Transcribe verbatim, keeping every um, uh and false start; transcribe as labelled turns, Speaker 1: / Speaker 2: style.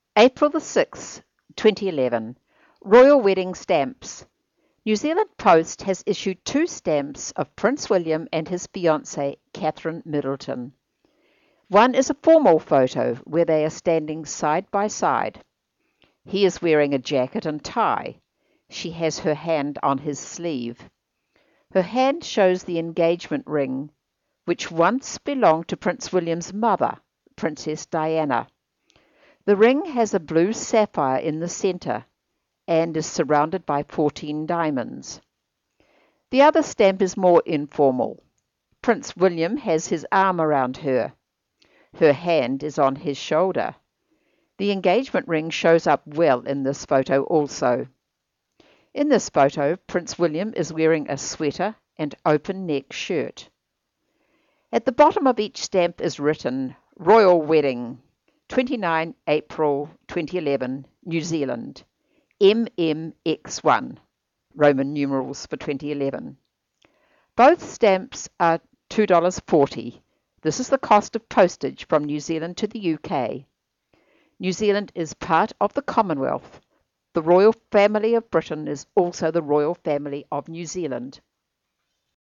Speaker 1: April the sixth, twenty eleven. Royal Wedding Stamps. New Zealand Post has issued two stamps of Prince William and his fiancée, Catherine Middleton. One is a formal photo where they are standing side by side. He is wearing a jacket and tie. She has her hand on his sleeve. Her hand shows the engagement ring, which once belonged to Prince William's mother, Princess Diana. The ring has a blue sapphire in the center and is surrounded by fourteen diamonds. The other stamp is more informal. Prince William has his arm around her. Her hand is on his shoulder. The engagement ring shows up well in this photo also. In this photo, Prince William is wearing a sweater and open-neck shirt. At the bottom of each stamp is written, Royal Wedding, twenty-ninth April twenty eleven, New Zealand, M M X one, Roman numerals for twenty eleven. Both stamps are two dollars forty. This is the cost of postage from New Zealand to the U K. New Zealand is part of the Commonwealth. The royal family of Britain is also the royal family of New Zealand.